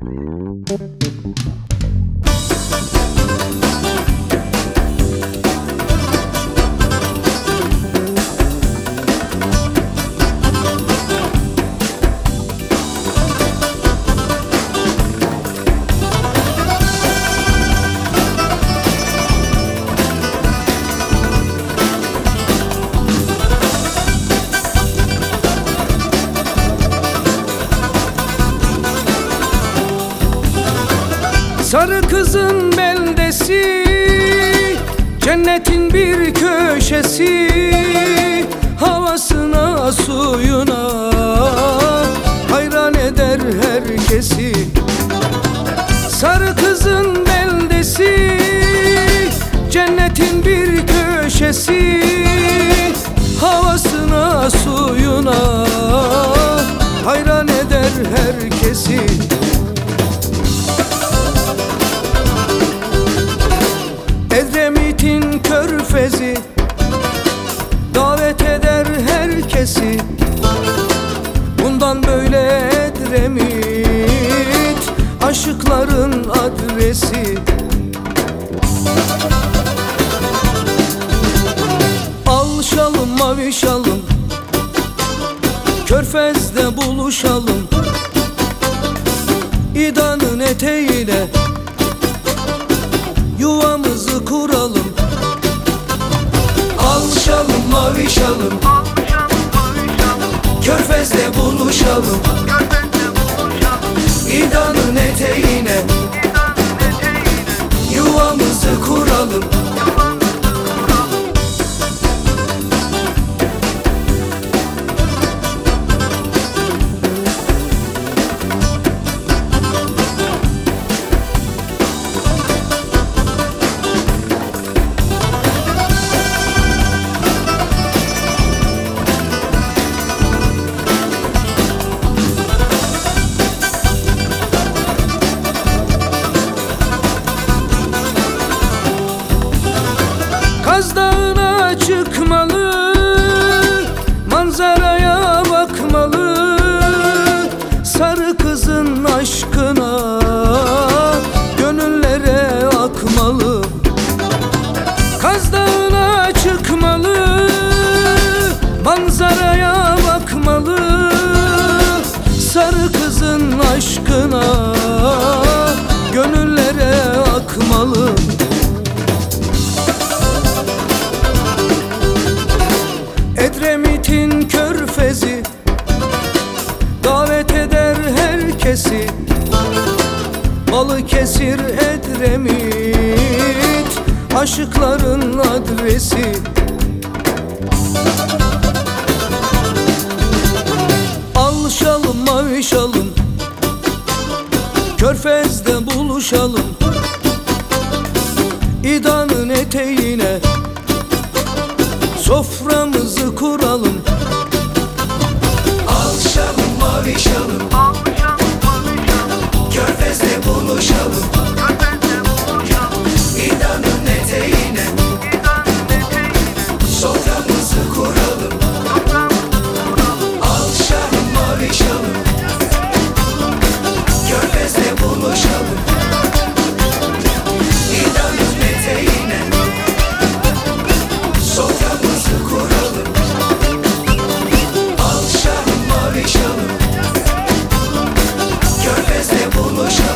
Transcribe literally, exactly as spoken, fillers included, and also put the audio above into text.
Sarı kızın beldesi, cennetin bir köşesi. Havasına suyuna hayran eder herkesi. Sarı kızın beldesi, cennetin bir köşesi. Havasına suyuna hayran eder herkesi. Edremit'in körfezi davet eder herkesi. Bundan böyle Edremit aşıkların adresi. Al şalım mavi şalım, körfezde buluşalım. İdanın eteğiyle yuvamızı kuralım. Al şalım mavi şalım, körfezde buluşalım. İdanın eteğine yuvamızı kuralım. Kaz Dağı'na çıkmalı, manzaraya bakmalı. Sarı kızın aşkına gönüllere akmalı. Kaz Dağı'na çıkmalı, manzaraya bakmalı. Sarı kızın aşkına gönüllere akmalı. Edremit'in körfezi davet eder herkesi. Balıkesir Edremit aşıkların adresi. Al şalım mavi şalım, körfezde buluşalım. İdanın eteğine soframızı kuralım. Al şalım mavi şalım, körfezde buluşalım. İdanın eteğine soframızı kuralım. Al şalım mavi şalım, körfezde buluşalım. İdanın eteğine soframızı kuralım. Al şalım mavi şalım, körfezde buluşalım.